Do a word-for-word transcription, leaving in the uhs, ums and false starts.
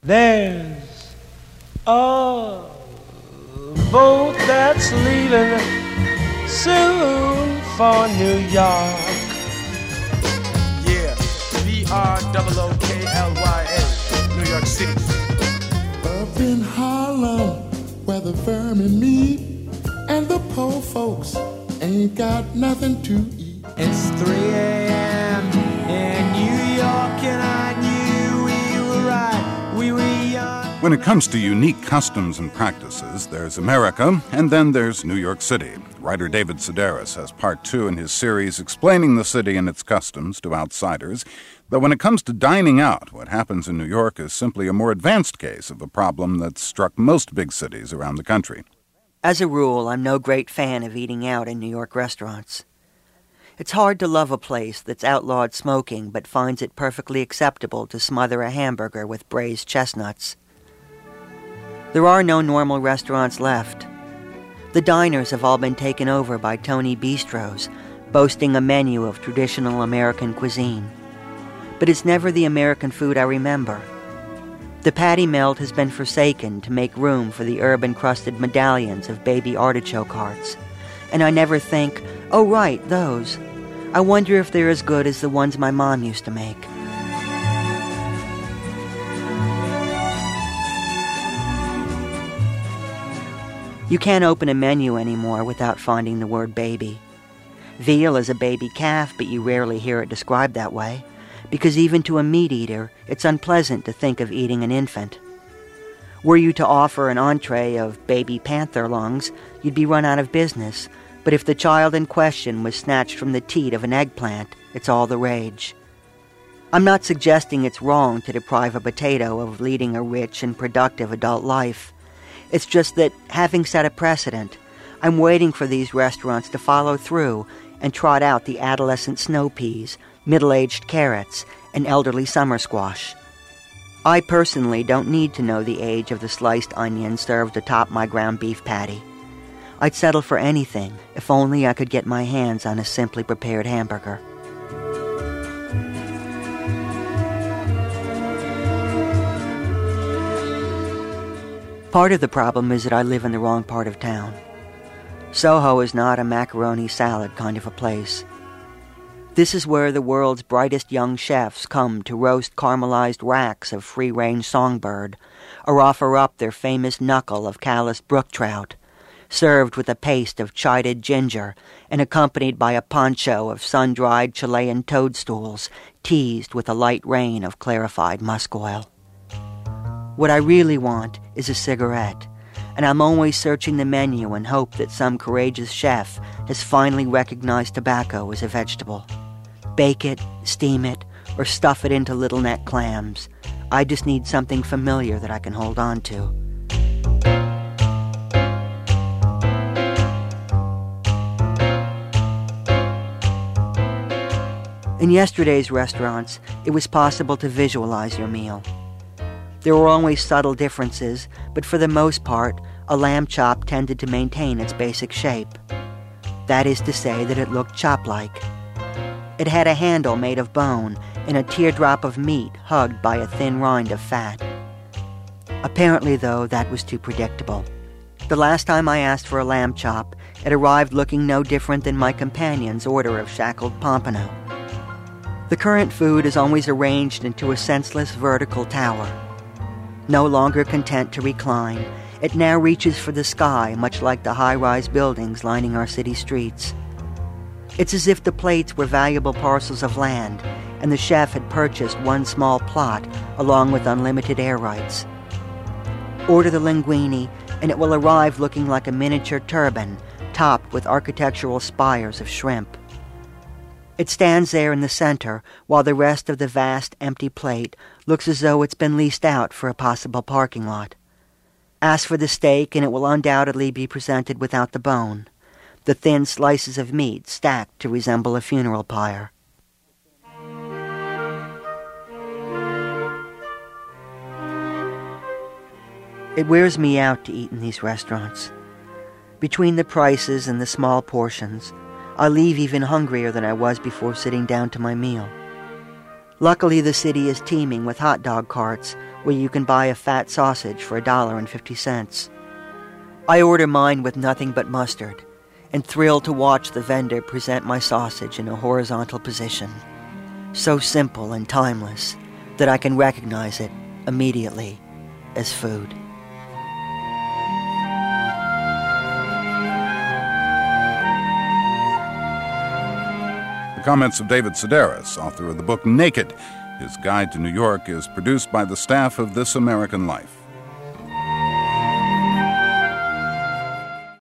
There's a boat that's leaving soon for New York. Yeah, B R O O K L Y A, New York City. Up in Harlem, where the vermin meet, and the poor folks ain't got nothing to eat. It's three a.m. in New York, and I knew we were right. We were young. When it comes to unique customs and practices, there's America, and then there's New York City. Writer David Sedaris has part two in his series explaining the city and its customs to outsiders. But when it comes to dining out, what happens in New York is simply a more advanced case of a problem that's struck most big cities around the country. As a rule, I'm no great fan of eating out in New York restaurants. It's hard to love a place that's outlawed smoking but finds it perfectly acceptable to smother a hamburger with braised chestnuts. There are no normal restaurants left. The diners have all been taken over by Tony Bistros, boasting a menu of traditional American cuisine. But it's never the American food I remember. The patty melt has been forsaken to make room for the herb-encrusted medallions of baby artichoke hearts. And I never think, oh right, those. I wonder if they're as good as the ones my mom used to make. You can't open a menu anymore without finding the word baby. Veal is a baby calf, but you rarely hear it described that way, because even to a meat eater, it's unpleasant to think of eating an infant. Were you to offer an entree of baby panther lungs, you'd be run out of business, but if the child in question was snatched from the teat of an eggplant, it's all the rage. I'm not suggesting it's wrong to deprive a potato of leading a rich and productive adult life. It's just that, having set a precedent, I'm waiting for these restaurants to follow through and trot out the adolescent snow peas, middle-aged carrots, and elderly summer squash. I personally don't need to know the age of the sliced onion served atop my ground beef patty. I'd settle for anything if only I could get my hands on a simply prepared hamburger. Part of the problem is that I live in the wrong part of town. Soho is not a macaroni salad kind of a place. This is where the world's brightest young chefs come to roast caramelized racks of free-range songbird or offer up their famous knuckle of calloused brook trout, served with a paste of chided ginger and accompanied by a poncho of sun-dried Chilean toadstools teased with a light rain of clarified musk oil. What I really want is a cigarette, and I'm always searching the menu in hope that some courageous chef has finally recognized tobacco as a vegetable. Bake it, steam it, or stuff it into little neck clams. I just need something familiar that I can hold on to. In yesterday's restaurants, it was possible to visualize your meal. There were always subtle differences, but for the most part, a lamb chop tended to maintain its basic shape. That is to say that it looked chop-like. It had a handle made of bone and a teardrop of meat hugged by a thin rind of fat. Apparently, though, that was too predictable. The last time I asked for a lamb chop, it arrived looking no different than my companion's order of shackled pompano. The current food is always arranged into a senseless vertical tower. No longer content to recline, it now reaches for the sky, much like the high-rise buildings lining our city streets. It's as if the plates were valuable parcels of land, and the chef had purchased one small plot along with unlimited air rights. Order the linguine, and it will arrive looking like a miniature turban, topped with architectural spires of shrimp. It stands there in the center, while the rest of the vast, empty plate looks as though it's been leased out for a possible parking lot. Ask for the steak, and it will undoubtedly be presented without the bone, the thin slices of meat stacked to resemble a funeral pyre. It wears me out to eat in these restaurants. Between the prices and the small portions, I leave even hungrier than I was before sitting down to my meal. Luckily, the city is teeming with hot dog carts, where you can buy a fat sausage for a dollar and fifty cents. I order mine with nothing but mustard, and thrilled to watch the vendor present my sausage in a horizontal position, so simple and timeless that I can recognize it immediately as food. The comments of David Sedaris, author of the book Naked. His Guide to New York is produced by the staff of This American Life.